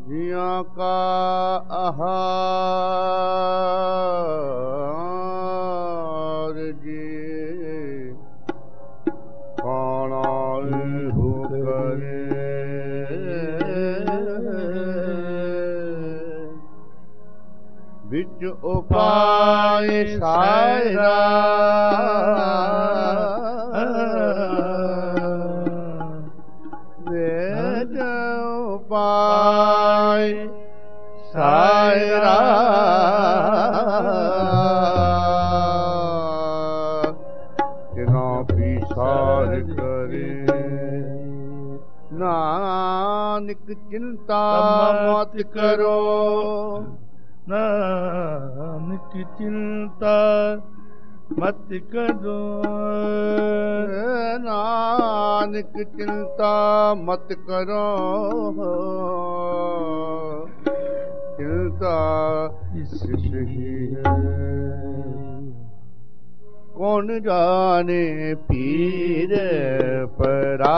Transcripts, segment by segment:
जिया का आहार जी खाना हो करे बिच उपाय सायरा वेद उपाय सायरा तिना पिसार करे नानक चिंता मत करो नानक चिंता मत करो नानक चिंता मत करो चिंता इसही है कौन जाने पीर परा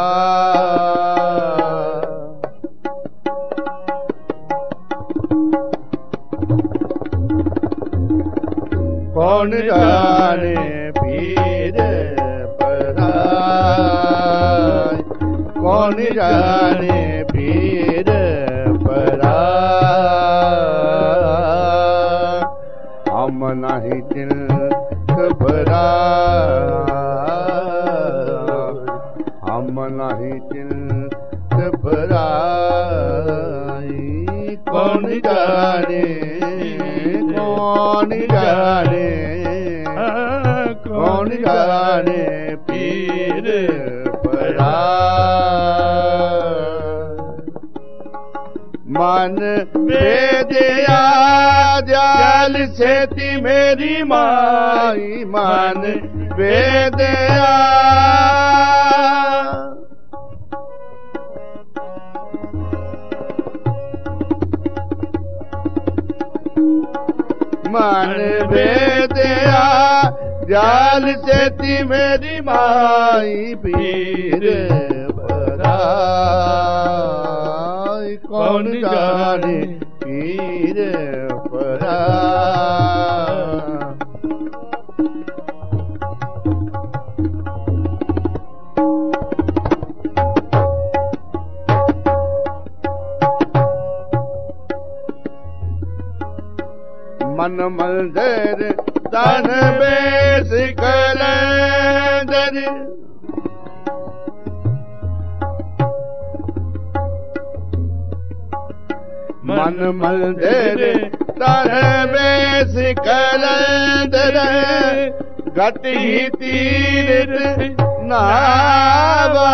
कौन जाने पीर पराय कौन जाने पीर पराय हम नहीं चिंत भरा हम नहीं चिंत भराई कौन जाने कौन जाने कौन जाने पीर परा मन वेदया जाल सेती मेरी माई मन वेदया मन वेदया जाल सेती मेरी माई पीर पराय कौन जाने पीर पराय मन मंदिर तन बेस कलंदर मन मंदिर तन बेस कलंदर घट ही तीर्थ नावा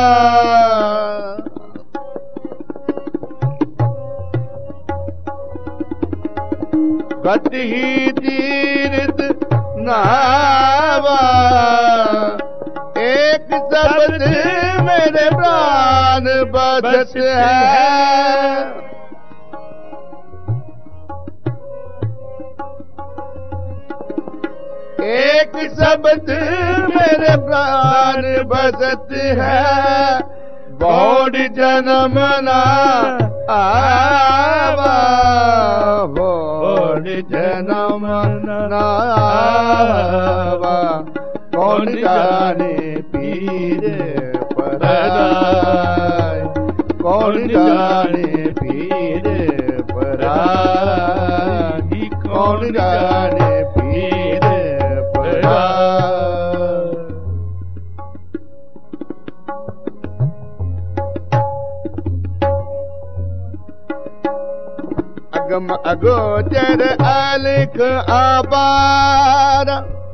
गति ही तीर्थ नावा एक शब्द मेरे प्राण बसत है एक शब्द मेरे प्राण बसत है बहुत जन्म ना आवा बहुत जन्म ना आवा कौन जाने पीर पराय कौन जाने पीर पराय कौन जाने पीर पराय अगम अगोचर अलख अपार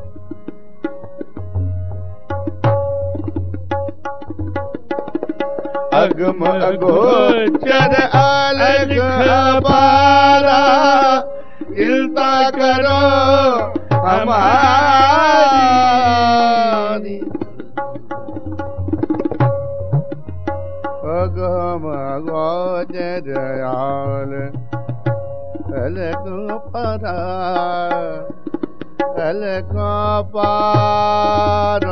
अगम अगोचर अलख अपारा चिंता करो हमारी अगम अगोचर अलख परा अलख पार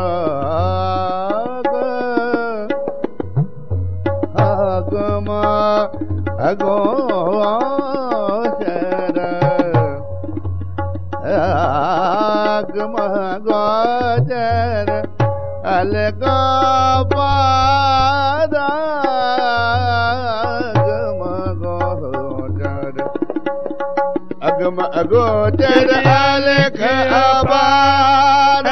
अगम अगोचर आगम गोचर अलग पारा अगम अगोचर अलग पारा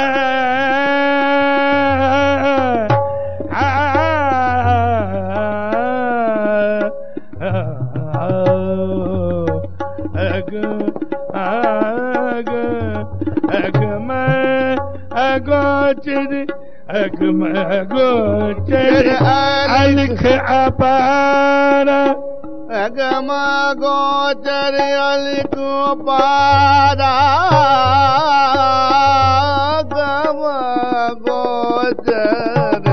अगम गोचर अलख अपारा अगम गोचर अलख पारा अगम गोचर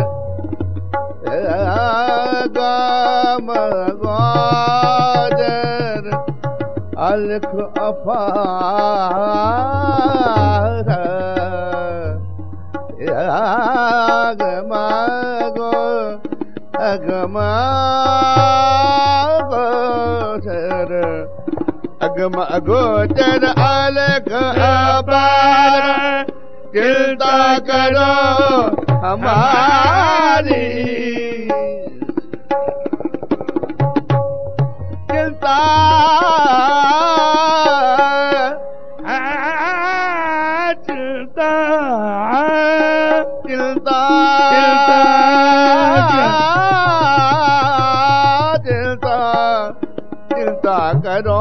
अगम गोचर अलख अपारा अगम गोचर अगम गोचर अलग अपार चिंता करो हमारी चिंता चिंता चिंता करो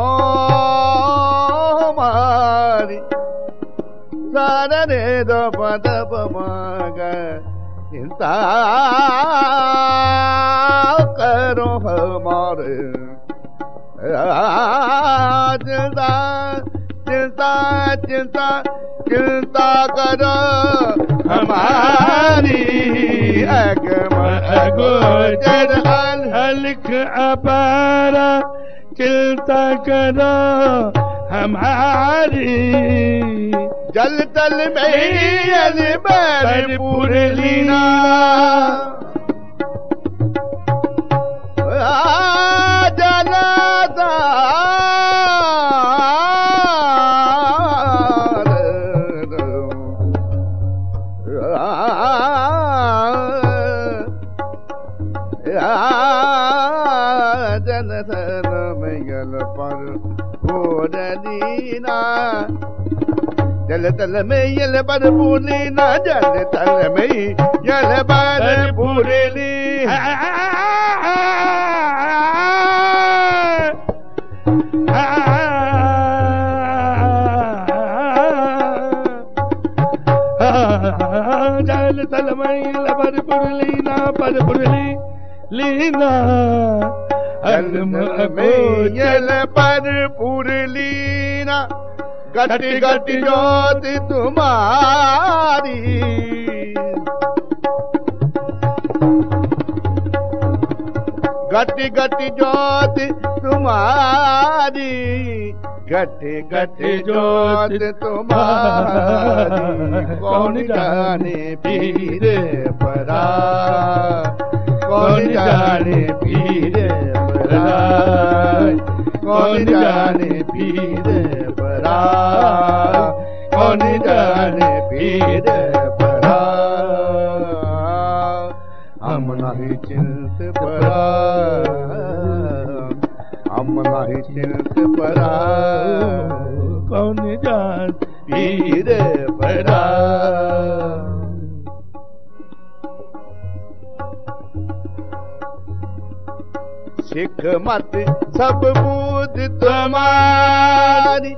हमारी सारे दो पद मग चिंता करो हमारे चिंता चिंता चिंता चिंता करो हमारी अगम अगोचर अलख अपारा चिंता करो हमारी जल तल में भरपूर लीना जलता जनधन मैल पर पूरलीना जल तल में यल पर पूरलीना जल तल में यल पर पूरली जल तल में यल पर पूरलीना पर पूरली लीना अगम अगोचर पर पूरलीना गट गट जोत तुम्हारी गट गट जोत तुम्हारी गट गट जोत तुम्हारी कौन जाने पीर परा कौन जाने पीर परा कौन जाने पीर परा कौन जाने पीर परा हम नहीं चिंत परा हम नहीं चिंत परा कौन जान पीर परा सिख मत सब बुध तुम्हारी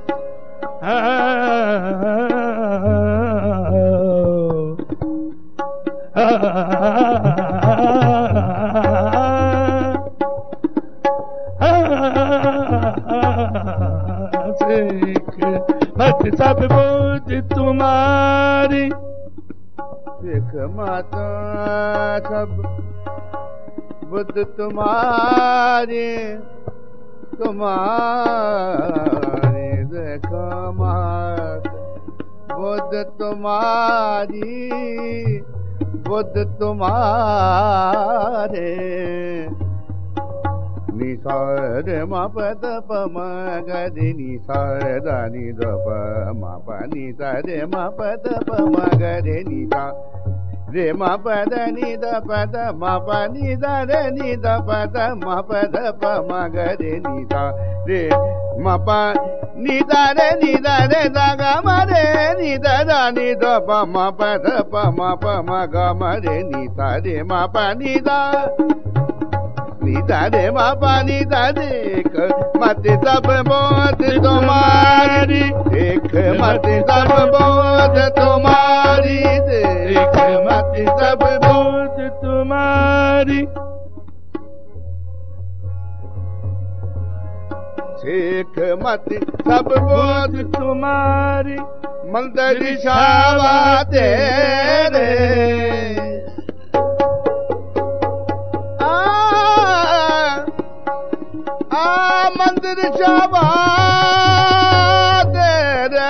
सिख मत सब बुध तुम्हारी सिख मत सब बुध तुम्हारी तुम्हारी देख मत बुध तुम्हारी बुध तुम्हारे सा रे मा प द प म ग रे नि सा दा नि द प म प नि सा रे मा प द प म ग रे नि सा रे मा प द नि द प द म प नि द रे नि द प द म प द प म ग रे नि सा रे म प नि द रे द ग म रे नि द द नि द प म प द प म प म ग म रे नि सा रे म प नि द नि द रे म प नि द देख मत सब बोध तुम्हारी देख मत सब बोध तुम्हारी देख मत सब बोध तुम्हारी देख मत सब बोध तुम्हारी मंदिर छावा तेरे मंदिर छावा तेरे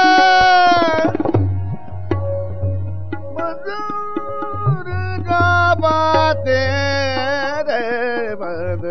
मंदिर छावा तेरे मद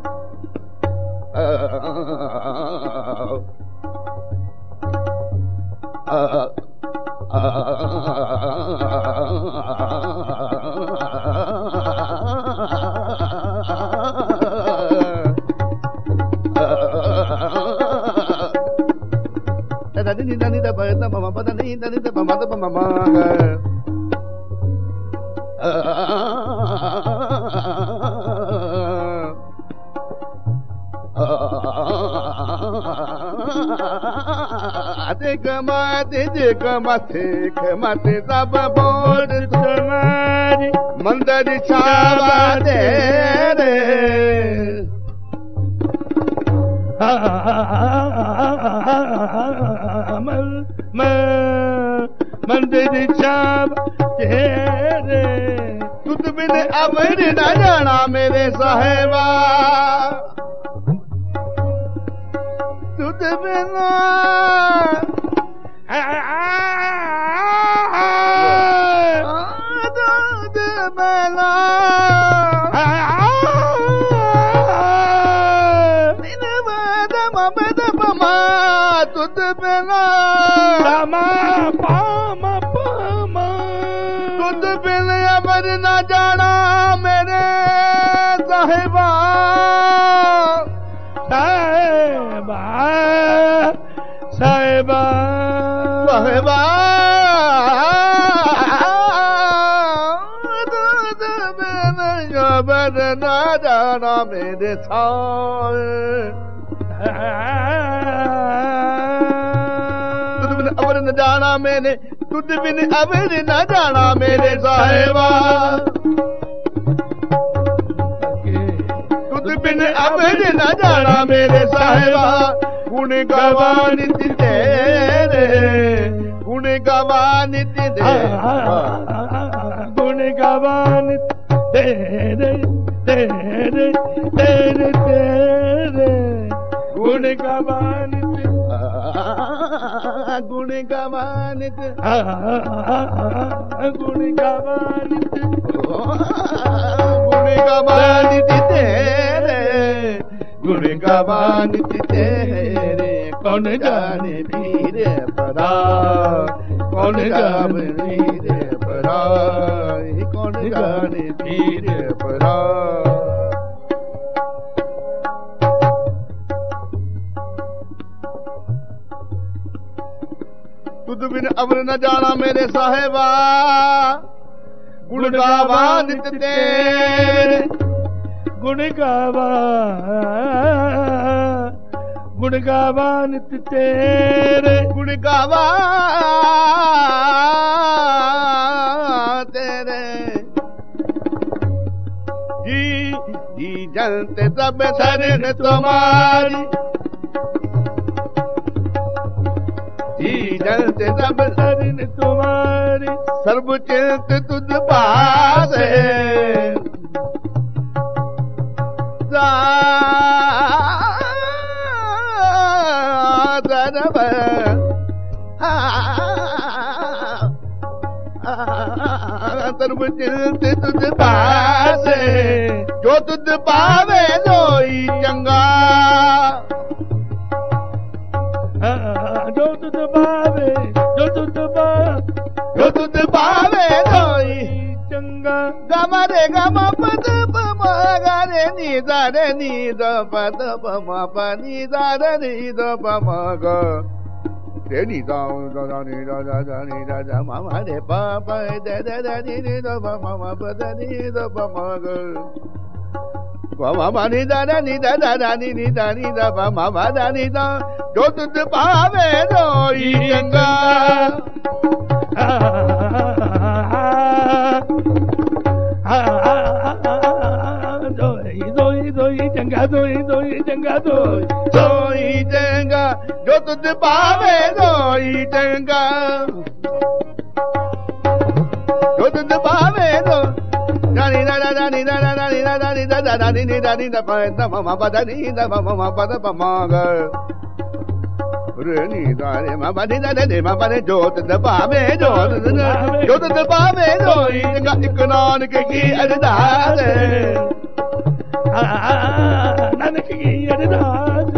ni da ni da ba da ma ba da ni da ba ma da ba ma देख मत सब बोध तुम्हारी मंदिर छावा तेरे मंदिर छावा तेरे तुझ बिन अमर न जाना मेरे साहिबा तुझ बिना तुझ बिना तुझ बिन अमर न जाना मेरे साहिबा साहिबा साहिबा अमर न जाना मेरे तुझ बिन अमर न जाना मैंने तुझ बिन अमर न जाना मेरे साहिबा तुझ बिन अमर न जाना मेरे साहिबा गुण गवानित तेरे गुण गवानित तेरे गुण गवानित तेरे तेरे तेरे तेरे गुण गवानित गुण गवानित गुण गवानित गुण गवानित तेरे गुण गवानित तेरे कौन जाने पीर परा कौन जाने पीर परा कौन जाने पीर परा तुझ बिन अमर न जाना मेरे साहिबा गुण गावा नित तेरे गुण गावा नित तेरे गुण गावा तेरे जी जी जनते सब शरण तुम्हारी जी जनते सब शरण तुम्हारी सर्व चिंत तुझ पास सर्व चिंत तुझ पास जो ਤੁਧ ਪਾਵੇ ਲੋਈ ਚੰਗਾ ਜੋ ਤੁਧ ਪਾਵੇ ਜੋ ਤੁਧ ਪਾਵੇ ਲੋਈ ਚੰਗਾ ਗਮ ਰੇ ਗਮ ਪਦ ਪਮਾ ਰੇ ਨੀ ਦਾ ਰੇ ਨੀ ਦਾ ਪਦ ਪਮਾ ਪ ਨੀ ਦਾ ਰੇ ਨੀ ਦਾ ਪਮਾ ਗ ਰੇ ਨੀ ਦਾ ਦਾ ਨੀ ਦਾ ਨੀ ਦਾ ਮਾ ਮਾ ਰੇ ਪਾ ਪ ਦੇ ਦੇ ਨੀ ਦਾ ਪਮਾ ਮਾ ਪ ਦੇ ਨੀ ਦਾ ਪਮਾ ਗ ਪਮਾ ਮਾ ਨੀ ਦਾ ਨੀ ਦਾ ਨੀ ਦਾ ਪਮਾ ਮਾ ਦਾ ਨੀ ਦਾ ਜੋ ਤੁਧ ਪਾਵੇ ਲੋਈ ਚੰਗਾ ਦੋਈ ਚੰਗਾ ਦੋਈ ਚੰਗਾ ਦੋਈ ਚੰਗਾ ਜੋ ਤੁਧ ਪਾਵੇ ਦੋਈ ਚੰਗਾ ਜੋ ਤੁਧ ਪਾਵੇ ਦੋ ਨੀ ਦਾ ਨੀ ਦਾ ਨੀ ਦਾ ਨੀ ਦਾ ਨੀ ਦਾ ਪਾ ਦਾ ਮਾ ਪਾ ਦਾ ਨੀ ਦਾ ਮਾ ਪਾ ਦਾ ਮਾ ਗ ਰੇ ਨੀ ਦਾ ਰੇ ਮਾ ਪਾ ਨੀ ਦਾ ਰੇ ਮਾ ਪਾ ਰੇ ਜੋ ਤੁਧ ਪਾਵੇ ਜੋ ਤੁਧ ਪਾਵੇ ਦੋਈ ਚੰਗਾ ਇਕ ਨਾਨਕ ਕੀ ਅਰਦਾਸ ਨਾਨਕ ਕੀ ਅਰਦਾਸ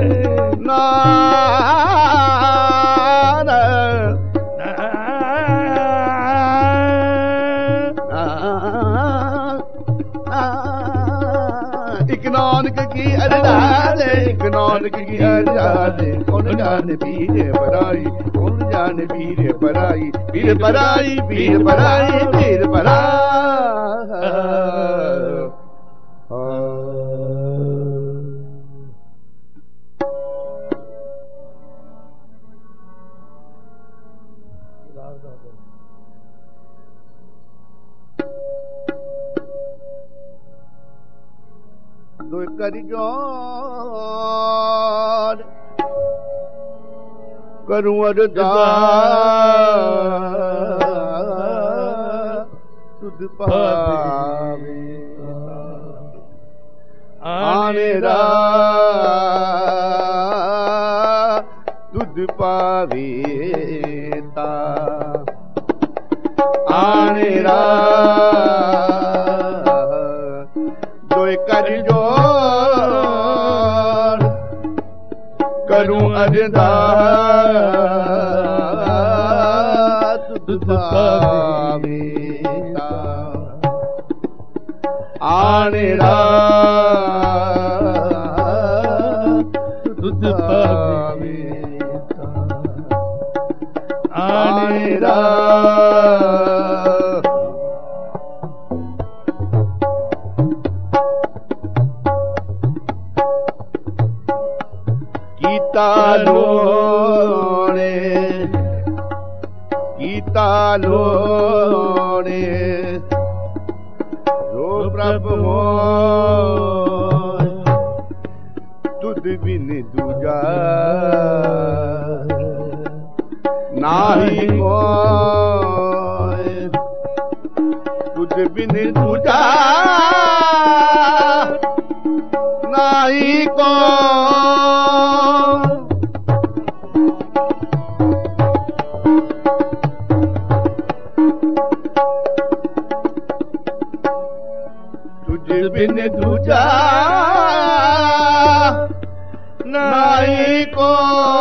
ਇਕ ਨਾਨਕ ਕੀ ਅਰਦਾਸ ਇਕ ਨਾਨਕ ਕੀ ਅਰਦਾਸ ਕੌਣ ਜਾਣ ਪੀਰ ਪਰਾਈ ਕੌਣ ਜਾਣ ਪੀਰ ਪਰਾਈ ਪੀਰ ਪਰਾਈ ਪੀਰ ਪਰਾਈ ਪੀਰ ਪਰਾਈ ਦੋਇ ਕਰਿ ਜੋੜ ਕਰੂੰ ਅਰਦਾਸ ਤੁਧ ਪਾਵੇ ਆਨੇ ਰਾਤ ਤੁਧ ਪਾਵੇ ਤਾ ਆਨੇ ਰਾਤ ਦੋਇ ਕਰਿ ਜੋੜ ਕਰੂੰ ਅਰਦਾਸ ਤੁਧ ਪਾਵੇ ਤਾ ਆਣੇ ਰਾਤ ਤੁਧ ਪਾਵੇ ਆਣੇ ਰਾਤ ਕੀਤਾ ਲੋੜੇ ਜੋ ਪ੍ਰਭ ਹੋਇ ਤੁਧ ਬਿਨ ਦੂਜਾ ਨਾਹੀ ਕੋਈ ਤੁਧ ਬਿਨ ਦੂਜਾ ਨਾਹੀ ਕੋਈ ਤੁਝ ਬਿਨ ਦੂਜਾ ਨਾਹੀ ਕੋ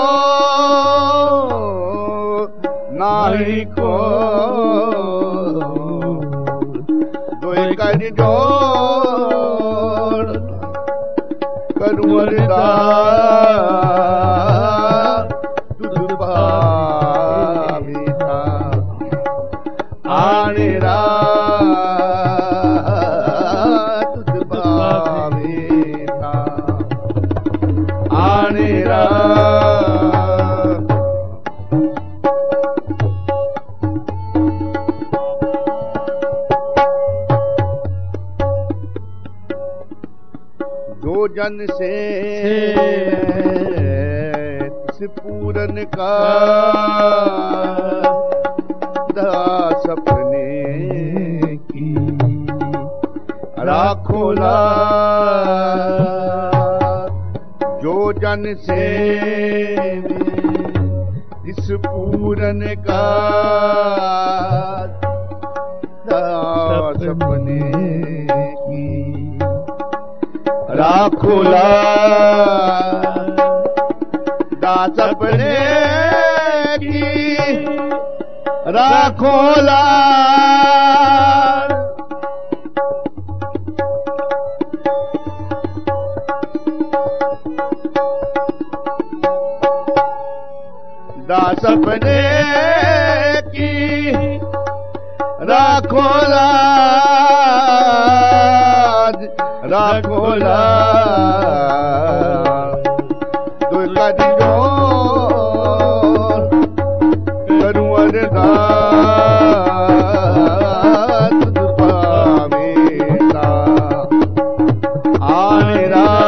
ਨਾਹੀ ਕੋ ਦੋਇ ਕਰ ਜੋੜ ਕਰੂੰ ਅਰਦਾਸ ਤੁਧ ਪਾਵੇ ਤਾ ਆਣੇ ਰਾਤ ਤੁਧ ਪਾਵੇ ਤਾ ਆਣੇ ਰਾਤ जो जन से तिस पूरन का दास अपने की राखो ला जो जन से तिस पूरन का दास अपने की राखोला दास अपने की राखोला दास अपने की राखोला राखोला दुर्गा दियो करूं अरदास पावेता आने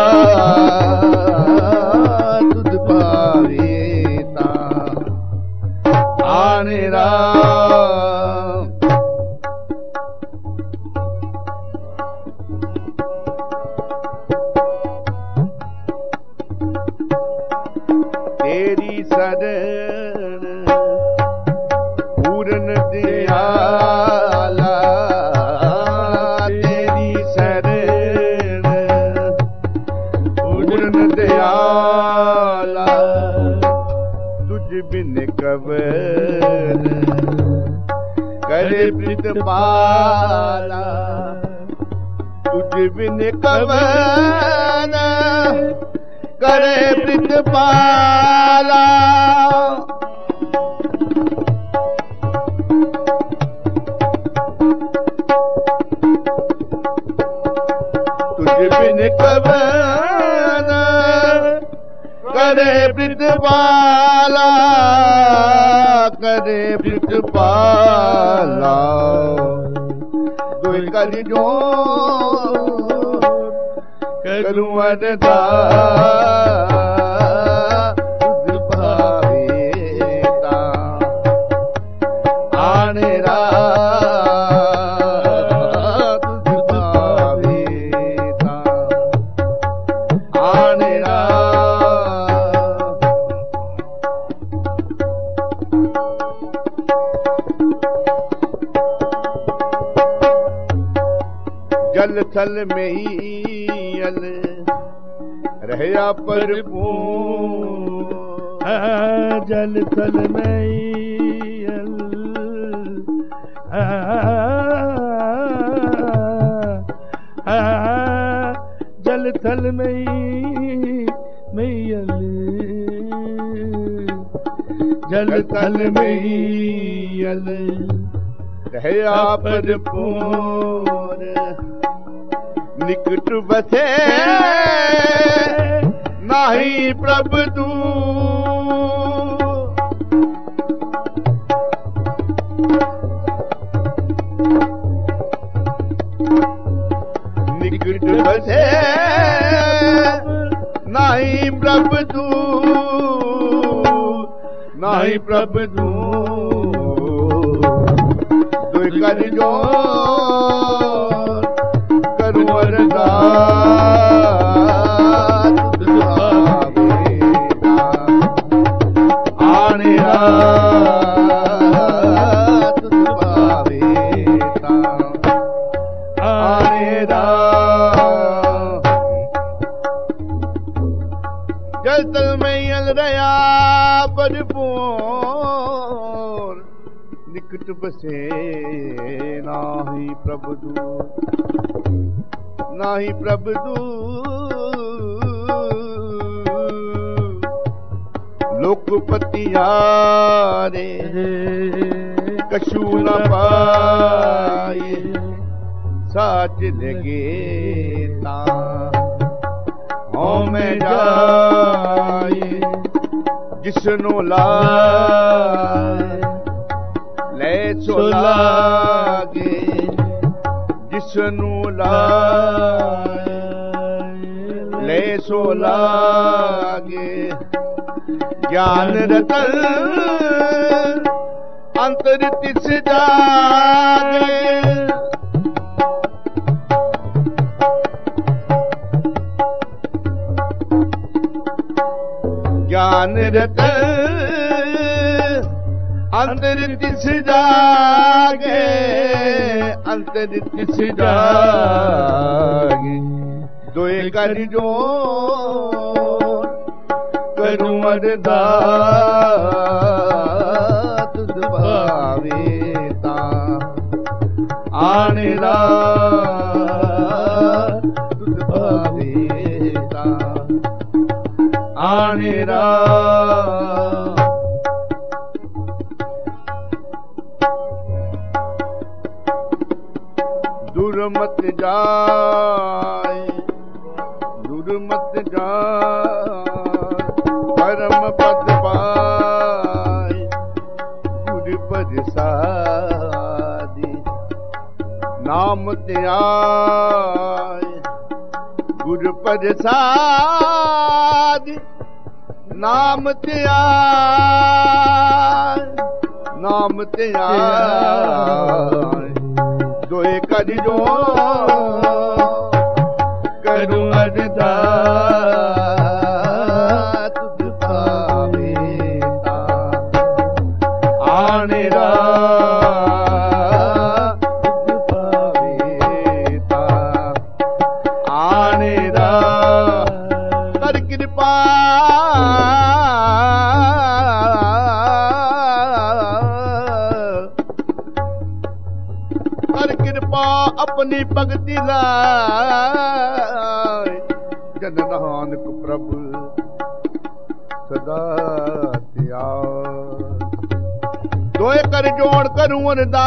रात तुझ पावेता आने रात तेरी शरण पूर्ण दयाला तेरी शरण पूर्ण दयाला तुझ बिन कवन करे प्रीत पाला तुझ बिन कवन करे प्रीत पाला तुझ बिन कवन करे प्रीत पाला करे प्रीत पाला दुई कर जो करूं अरदास तुझ पावेता आने रात तुझ पावेता आने रात जल थल में ही रहया भरपूर जल थल में जल थल में जल थल में रहया भरपूर निकट बसे नाही प्रभु तू निकट बसे नाही प्रभु तू नाही प्रभु तू दुई कर जो करूं अरदास तुझ पावेता आने रात तुझ पावेता आने रात जल तल में यल रया भरपूर निकट बसे नाही प्रभु दूर नाही प्रभु लोकपतियारे कछु न पाए साच लगे ता में जाए जिसनो लाए ले सो लागे जिसनु लाए ले सो लागे ज्ञान रतन अंतर तिस जागे ज्ञान रतन अंतर तिस जागे अंतर तिस जागे दोए दोए कर जोड़ करूं अरदास तुझ भावे तां आने रात तुझ भावे तां आने रात। दूर मत जाए दूर मत जाए परम पद पाए गुर प्रसादी नाम त्याय गुर प्रसादी नाम त्याय नाम त्याय दोए कर जोड़ करूं अरदास तुझ भावे तां आने रात तुझ भावे तां आने रात। कर कृपा अपनी भक्ति लाए जन नानक प्रभु सदा त्याग। दोए कर जोड़ करूं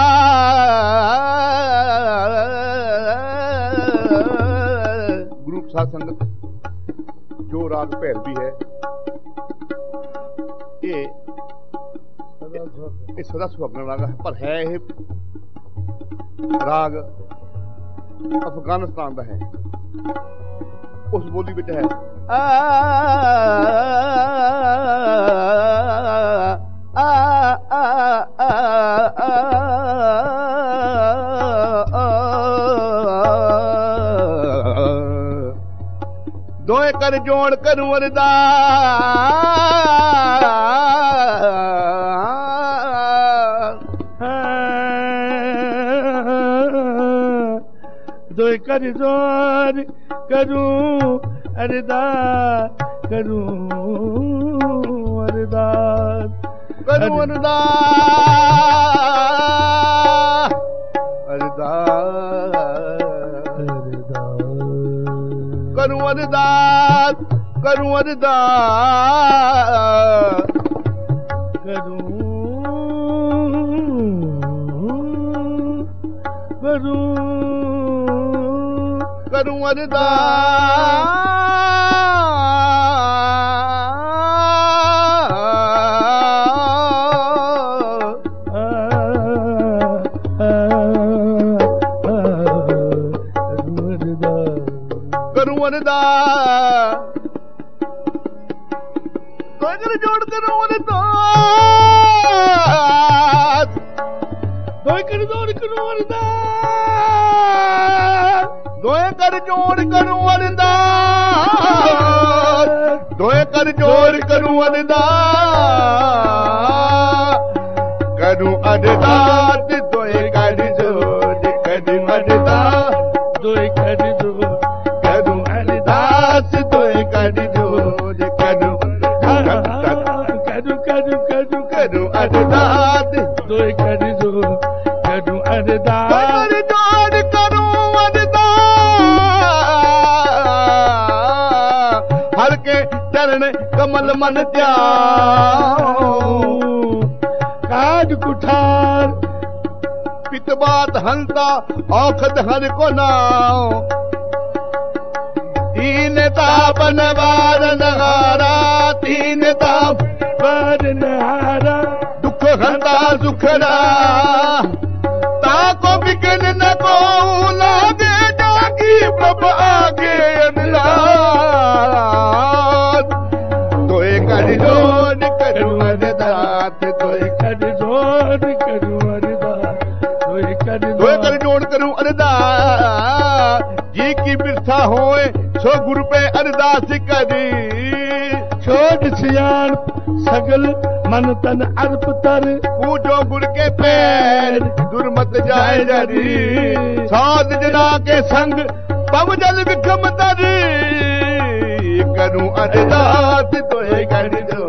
अरदास। ग्रुप साथ संगत जो राग भैरवी है ये सदा सुहागन राग है पर है ये राग अफगानिस्तान का है। उस बोली विच है दोए कर जोड़ करूं अरदास। दोए कर जोड़ करूं अरदास करूं अरदास करूं अरदास अरदास करूं अरदास करूं अरदास करूं करूं अरदास। करूं अरदास कर जोड़ करूं अरदास दोए कर जोड़ करूं अरदास दोए कर जोड़ करूं अरदास दोए कर जोड़ करूं अरदास करूं अरदास दोए कर जोड़ करूं अरदास दोए कर जोड़ करूं अरदास दोए कर जोड़ करूं करूं अरदास दोए कर जोड़ करूं अरदास करूं अरदास हर के चरण कमल मन त्याओ काज कुठार पित बात हंता औखद हर को नाओ तीन ताप नवार नगारा तीन ताप पर नहारा दुख हंता सुखरा ताको बिगन न को लागे जागी प्रभ आगे अनलाद दोए कर जोड़ करूं अरदास दोए कर जोड़ करूं अरदास दोए कर जोड़ करूं अरदास जी की बिरथा होए सो गुरु पे अरदास करी छोड़ सियान सगल मन तन अर्प तर पूजो गुर के पैर दुर्मत जाए जरी साध जना के संग पव जल विखम तर करूं अरदास तोए कर जो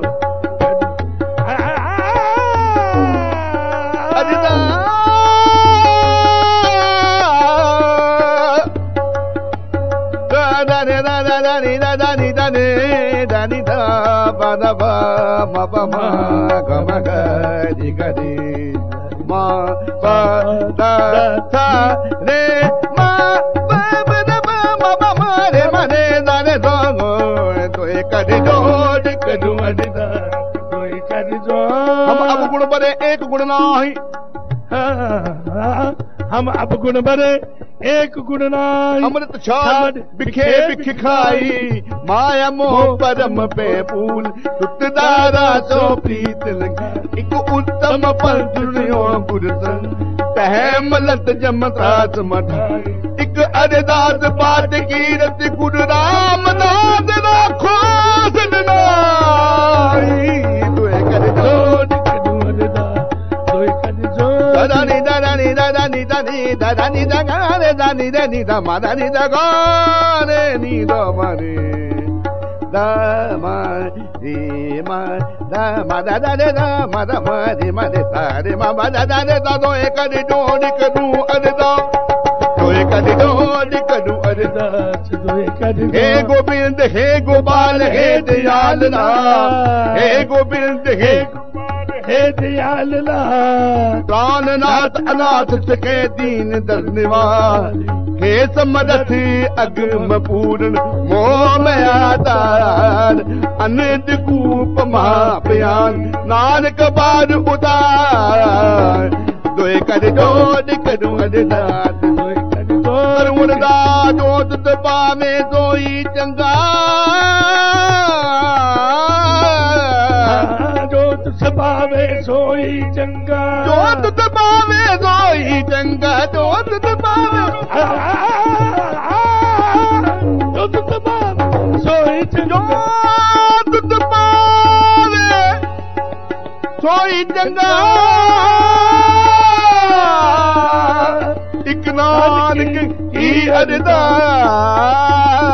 दानी दा पादा बा मा पा मा ग म ग रि ग रि मा पा दा सा रे मा पा ब द ब मा पा मा रे मा रे दा रे सा गो तो एक जो करूं अरदा तो एक जो हम अब गुण बरे एक गुण नाही हम अब गुण बरे एक गुण नाई अमृत छाड़ बिखे बिख खाई माया मोह परम पे फूल सुत दारा सो प्रीत लगी एक उत्तम पंथ सुनियो गुरसन तह मलत जमतास मठाई एक अरदास पाठ कीरत गुरु रामदास राखो सदनाई दुए कर जो दानी दानी दानी दानी दानी दानी दानी दानी दा मा दानी दा गा रे नी दा मा रे दा मा रे मा दा मा दा दा रे दा मा दा मा रे मा रे सा रे मा मा दा दा रे दा दो एक दी दो करूं अरदा दो एक दी दो करूं अरदा दो एक दी हे गोविंद हे गोपाल हे दयाल ना हे गोविंद हे हे दयाल प्राणनाथ अनाथ सके दीन दर्निवार हे समरथ अगम पूर्ण मोह में आधार अनित कूप महाभयान नानक बार उदार दोए कर जोड़ करूं अरदास दोए कर जोड़ अरदास जो तुत पावे सोई चंगा पावे सोई चंगा जो तुत पावे सोई चंगा जो तुत पावे जो तुत पावे सोई चंगा जो तुत पावे सोई चंगा एक नानक की अरदास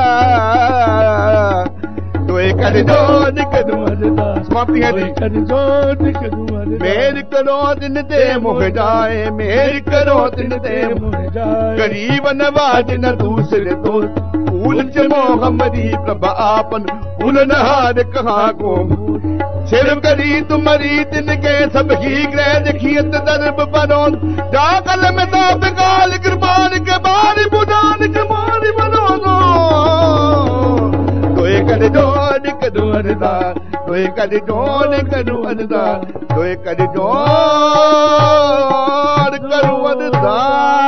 तोए कर जोड़ करूं अरदास समाप्ति है जी मेर करो दिन ते मुह जाए मेर करो दिन ते मुह जाए गरीब नवाज न दूसरे तो फूल च मोहम्मदी प्रभ आपन फूल नहार कहाँ को सिर करी तुम्हारी दिन के सब ही ग्रह देखियत दर्ब परोन जा कल में ताप काल कृपान के बारी बुझान के बारी बनोनो तोए कर जोड़ करूं अरदास तोए कर जोड़ करूं अरदास तोए कर जोड़ करूं अरदास